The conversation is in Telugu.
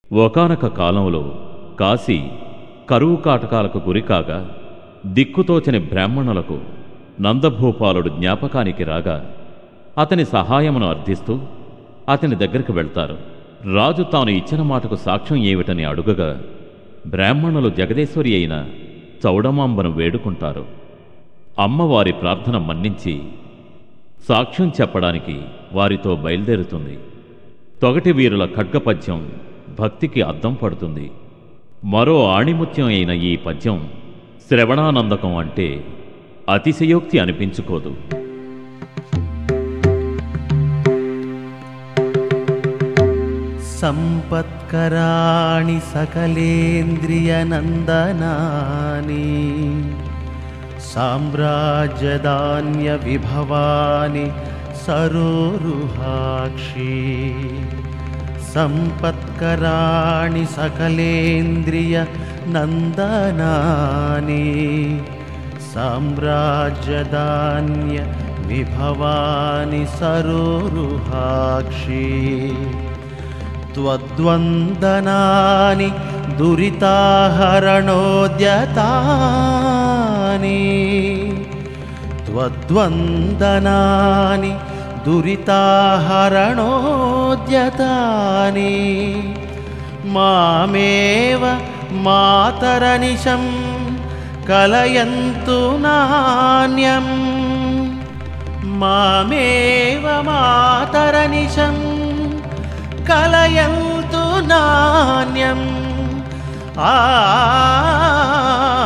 ఒకానొక కాలంలో కాశీ కరువు కాటకాలకు గురికాగా దిక్కుతోచని బ్రాహ్మణులకు నందభూపాలుడు జ్ఞాపకానికి రాగా అతని సహాయమును అర్థిస్తూ అతని దగ్గరికి వెళ్తారు. రాజు తాను ఇచ్చిన మాటకు సాక్ష్యం ఏమిటని అడుగగా బ్రాహ్మణులు జగదేశ్వరి అయిన చౌడమాంబను వేడుకుంటారు. అమ్మవారి ప్రార్థన మన్నించి సాక్ష్యం చెప్పడానికి వారితో బయలుదేరుతుంది. తొగటి వీరుల ఖడ్గపద్యం భక్తికి అద్దం పడుతుంది. మరో ఆణిముత్యం అయిన ఈ పద్యం శ్రవణానందకం అంటే అతిశయోక్తి అనిపించుకోదు. సంపత్కరాణి సకలేంద్రియనందనాని సామ్రాజ్యదాన్య విభవాని సరోరుహాక్షి. సంపత్కరాణి సకలేంద్రియ నందనాని సామ్రాజ్యదాన్య విభవాని సరోరుహాక్షి. త్వద్వందనాని దురితాహరణోద్యతాని త్వద్వందనాని దురితాహరణోద్యతాని మామేవ మాతరనిశం కలయంతు నాన్యం. మామేవ మాతరనిశం కలయంతు నాన్యం. ఆ